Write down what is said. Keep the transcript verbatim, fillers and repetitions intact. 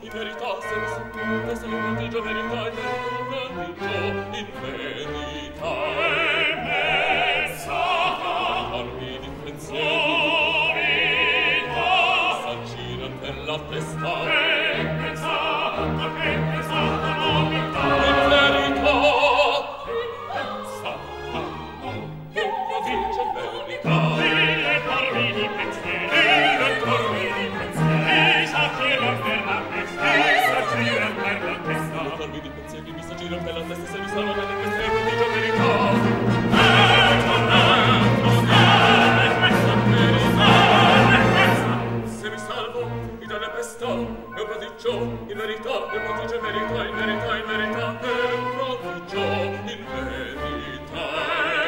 in verità, se mi sa, questo è un prodigio, verità, in verità, un prodigio, in verità. E pensata, armi di pensieri, s'aggira per la testa. E pensata, che pensata, novità. In verità, in pensata, un prodigio, in verità. Mille corvi di pensieri, mille corvi di pensieri, s'aggira per la testa, s'aggira per la testa. Mille corvi di pensieri, mi s'aggira per la testa, se mi salva bene questa è un prodigio, verità. È un prodigio, in verità, è un prodigio, in verità, in verità, in verità, è un prodigio, in verità.